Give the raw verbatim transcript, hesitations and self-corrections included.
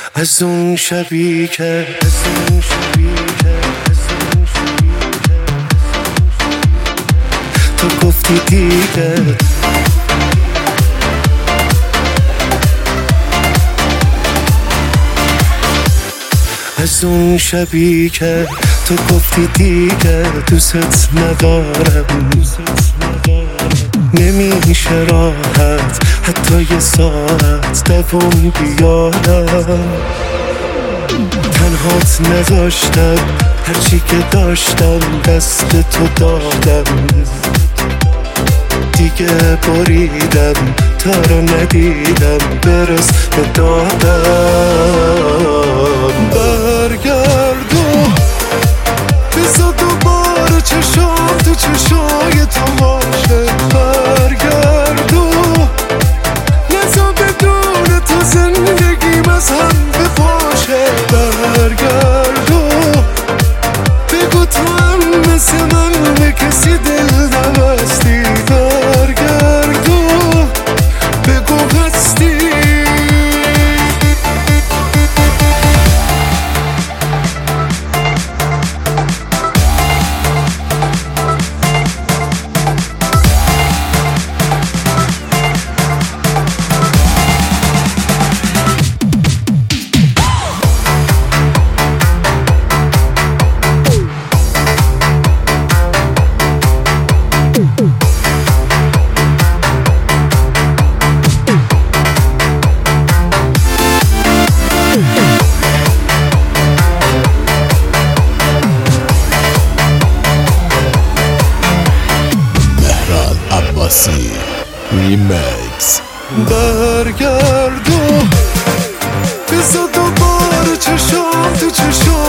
از اون شبی که از اون شبی که از اون شبی که تو گفتی دیگه از اون شبی که تو گفتی دیگه دوست ندارم نمیشه راحت حتی یه ساعت دوام بیارم تنهات نذاشتم هرچی که داشتم دست تو دادم دیگه بریدم تا رو ندیدم برس به دادم برگردو بزا دوباره چشام تو چشای تو باشه برگردو نزا بدون تو زندگیم از هم بپاشه برگردو بگو تو هم مثل من به کسی دل نبستی برگردو بگو هستی ریمیکس برگردو بزا دوباره چشام تو چشام